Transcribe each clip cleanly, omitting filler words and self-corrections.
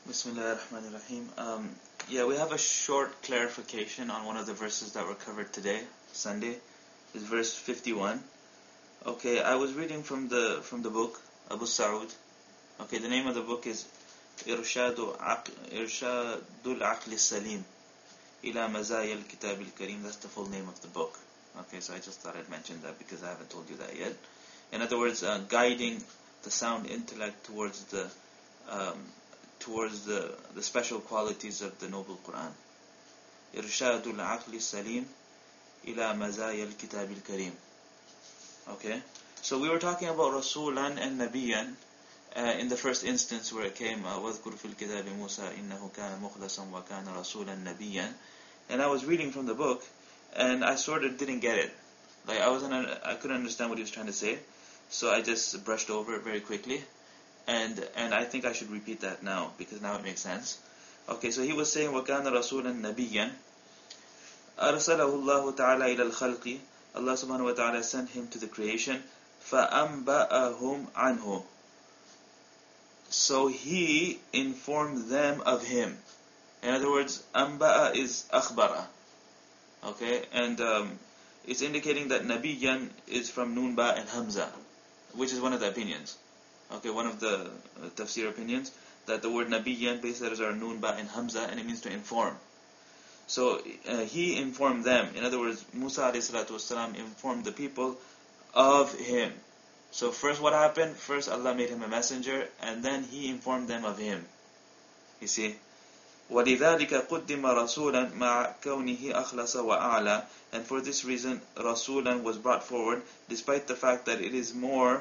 Bismillah ar-Rahman ar-Rahim. Yeah, we have a short clarification on one of the verses that were covered today, Sunday. It's verse 51. Okay, I was reading from the book Abu Sa'ud. Okay, the name of the book is Irshadul Aql Salim ila Mazaya al-Kitab al-Karim. That's the full name of the book. Okay, so I just thought I'd mention that because I haven't told you that yet. In other words, guiding the sound intellect towards the special qualities of the noble Quran. Irshadul Aql Salim ila Mazaya al-Kitab al-Karim. Okay, so we were talking about Rasulan and Nabiyan in the first instance where it came وَذْكُرْ فِي الْكِتَابِ مُوسَى إِنَّهُ كَانَ مُخْلَصًا وَكَانَ رَسُولًا نَبِيًّا. And I was reading from the book and I sort of didn't get it. Like I couldn't understand what he was trying to say, so I just brushed over it very quickly. And I think I should repeat that now because now it makes sense. Okay, so he was saying وَكَانَ رَسُولًا نَبِيًّا أَرْسَلَهُ اللَّهُ تَعَالَى إِلَى الْخَلْقِ. Allah subhanahu wa ta'ala sent him to the creation. فَأَنْبَأَهُمْ عَنْهُ. So he informed them of him. In other words, أنبأ is أخبر. Okay, and it's indicating that Nabiyyan is from Nun Ba and Hamza, which is one of the opinions. Okay, one of the tafsir opinions, that the word Nabiyyan, base letters are Nun Ba and Hamza, and it means to inform. So he informed them. In other words, Musa ﷺ informed the people of him. So first what happened? First Allah made him a messenger, and then he informed them of him. You see? وَلِذَلِكَ قُدِّمَ رَسُولًا مَعَ كَوْنِهِ أَخْلَصَ وَأَعْلَى. And for this reason, Rasulan was brought forward, despite the fact that it is more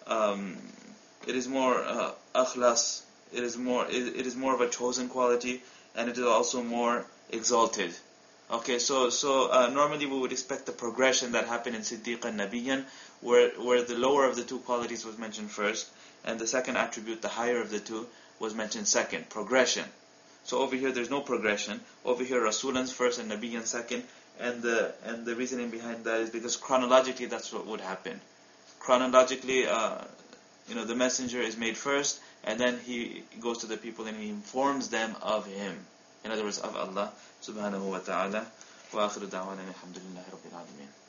akhlas, it is more of a chosen quality, and it is also more exalted. Okay, so normally we would expect the progression that happened in Siddiq and Nabiyyan, where the lower of the two qualities was mentioned first, and the second attribute, the higher of the two, was mentioned second. Progression. So over here there's no progression. Over here Rasulan's first and Nabiyyan second, and the reasoning behind that is because chronologically that's what would happen. Chronologically, the messenger is made first, and then he goes to the people and he informs them of him. In other words, of Allah subhanahu wa ta'ala. Wa akhiru da'wana alhamdulillahi rabbil alameen.